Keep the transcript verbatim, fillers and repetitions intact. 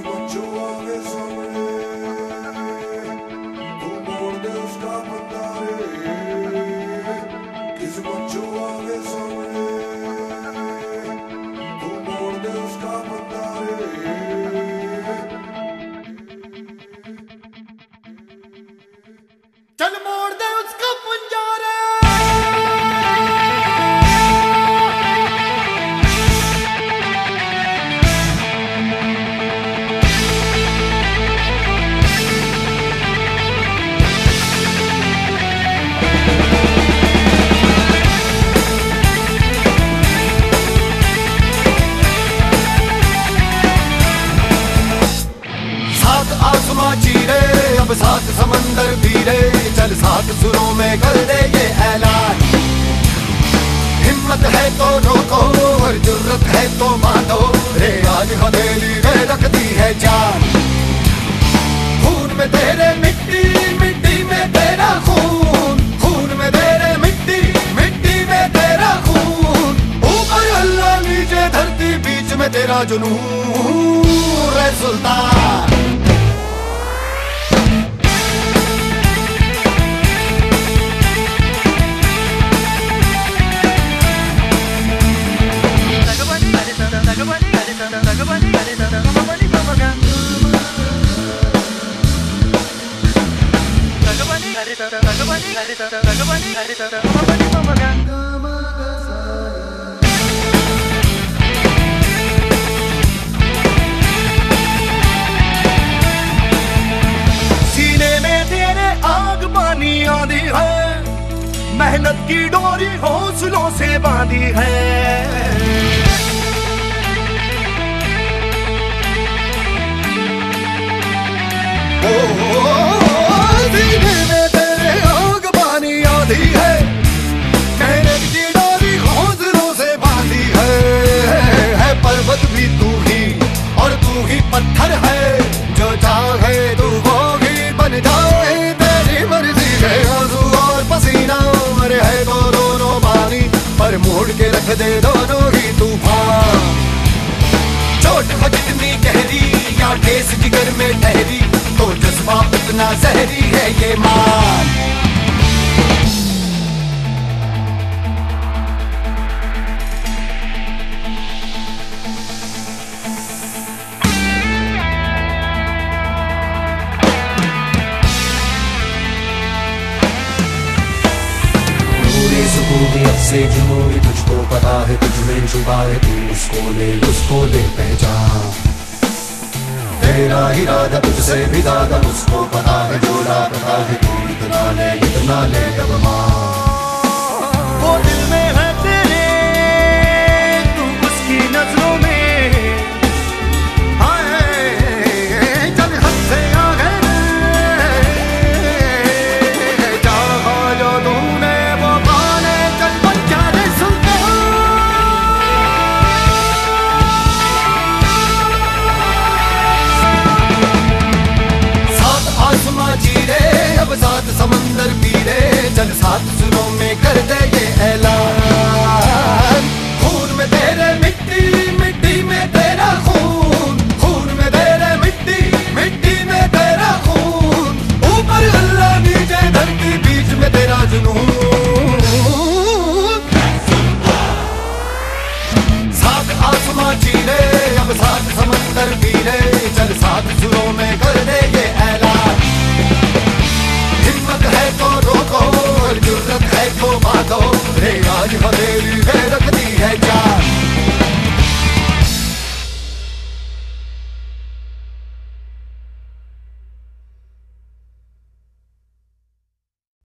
चल मोड़ दे उसका पंजारा। सात आसमां चीरे अब सात समंदर पीरे, चल सात सुरों में कर दे ये ऐलान। हिम्मत है तो रोको और जुर्रत है तो मानो, रे आज हथेली में रखती है जान। खून में तेरे मिट्टी मिट्टी में तेरा खून, खून में तेरे मिट्टी मिट्टी में तेरा खून। ऊपर अल्लाह नीचे धरती बीच में तेरा जुनून, रे सुल्तान। सीने में तेरे आग पानी आंधी है, मेहनत की डोरी हौसलों से बांधी है। सीने में तेरे आग पानी आंधी है, मेहनत की डोरी हौसलों से बांधी है। है पर्वत भी तू ही और तू ही पत्थर है, जो चाहे तू वो ही बन जाए। तेरी मर्जी है आंसू और पसीना, मरे है तो दोनों पानी पर मोड़ के रख दे दोनों ही तूफान। चोट हो जितनी गहरी या ठेस जिगर में ठहरी, तो जज्बा उतना जहरी है ये मान। पूरी सुकूनियत से जुनून तुझको पता है, तुझ में छुपा है, तू उसको ले उसको ले पहचान। तेरा इरादा तुझसे भी ज्यादा उसको पता है, जो लापता है तू इतना ले इतना ले अब मान। वो दिल में है